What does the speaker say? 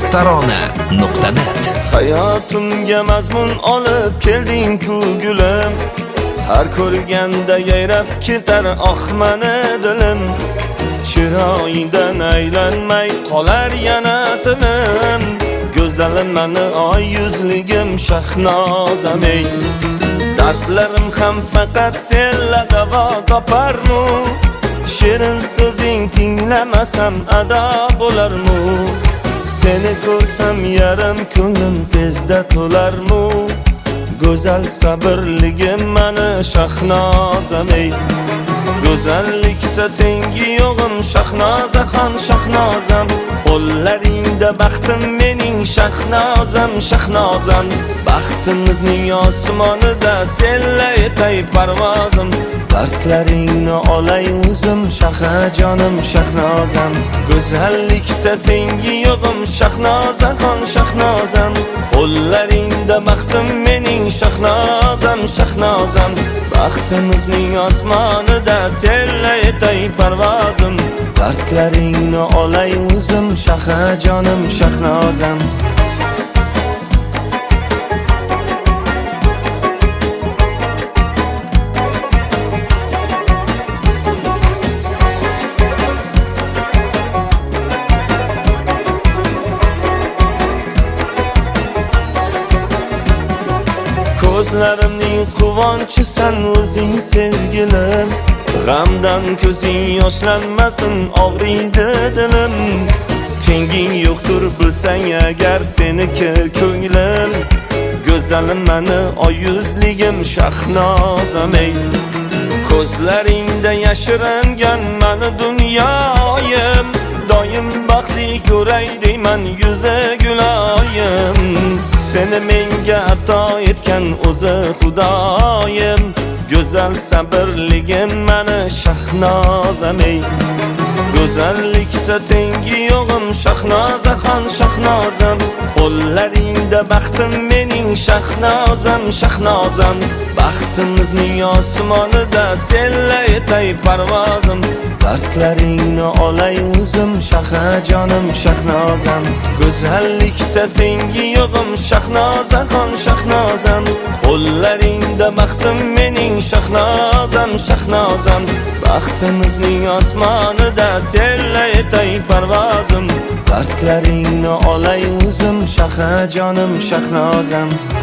tarona.net. Hayotimga mazmun olib kelding-ku gulim, har ko'rganda yayrab ketar mani dilim. Chiroyidan aylanmay qolar yana tilim, go'zalim mani oy yuzligim Shahnozam ey. Dardlarim ham faqat senla davo toparmu, shirin so'zing tinglamasam ado bo'larmu. Seni ko'rsam yarim ko'nglim tezda to'larmu, go'zal sabrligim mani Shahnozam ey. Go'zallikda tengi yo'g'im Shahnozaxon Shahnozam, qo'llaringda baxtim mening Shahnozam Shahnozam. Baxtimizning osmonida senla etay parvozim, dardlaringni olay o'zim Shahajonim Shahnozam. Go'zallikda tengi yo'g'im Shahnozaxon Shahnozam, qo'llaringda baxtim mening Shahnozam Shahnozam. Baxtimizning osmonida senla etay parvozim, dardlaringni olay o'zim Shahajonim Shahnozam. Ko'zlarimning quvonchisan o'zing sevgilim, g'amdan ko'zing yoshlanmasin og'riydi dilim. Tenging yo'qdir bilsang agar seniki ko'nglim, go'zalim mani oy yuzligim Shahnozam ey. Ko'zlaringda yashirangan mani dunyoyim, doim baxtli ko'ray deyman yuzi guloyim. Seni menga ato etgan o'zi Xudoyim, go'zal sabrligim mani Shahnozam ey. Go'zallikda tengi yo'g'im Shahnozaxon Shahnozam, qo'llaringda baxtim mening Shahnozam Shahnozam. Baxtimizning osmonida senla etay parvozim, dardlaringni olay o'zim Shahajonim Shahnozam. Go'zallikda tengi yo'g'im Shahnozaxon Shahnozam, qo'llaringda baxtim mening Shahnozam Shahnozam. Baxtimizning osmonida senla etay parvozim, dardlaringni olay o'zim Shahajonim Shahnozam.